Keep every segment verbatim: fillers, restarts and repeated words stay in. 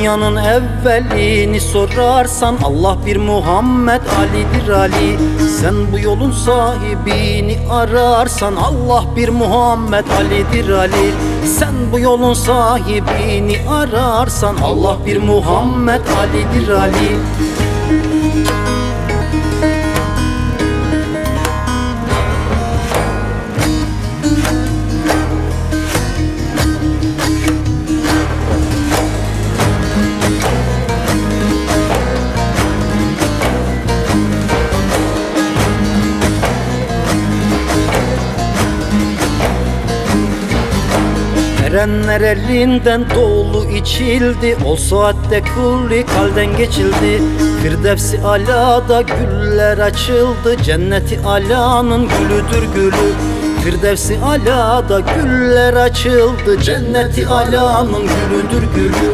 dünyanın evvelini sorarsan Allah bir Muhammed Ali'dir Ali. Sen bu yolun sahibini ararsan Allah bir Muhammed Ali'dir Ali. Sen bu yolun sahibini ararsan Allah bir Muhammed Ali'dir Ali. Erenler elinden dolu içildi, o saatte kulli kalden geçildi. Firdevs-i alada güller açıldı, cenneti alanın gülüdür gülü. Firdevs-i alada güller açıldı, cenneti alanın gülüdür gülü.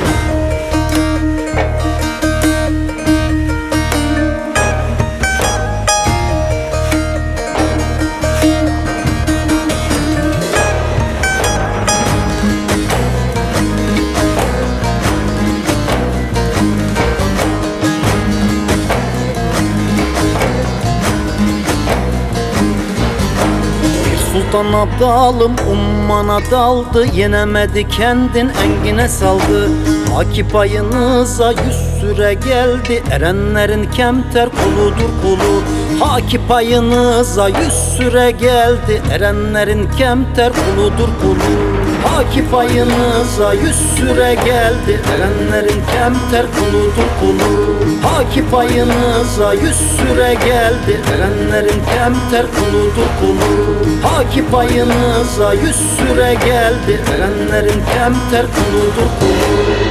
Sultan Abdalım ummana daldı, yenemedi kendin engine saldı. Haki payınıza yüz süre geldi, erenlerin kemter kuludur kulu. Haki payınıza yüz süre geldi, erenlerin kemter kuludur kulu. Haki payınıza yüz süre geldi, erenlerin kemter kuludur kulu. Haki payınıza yüz süre geldi, erenlerin kemter kuludur kulu. Haki payınıza yüz süre geldi, erenlerin kemter kuludur kulu.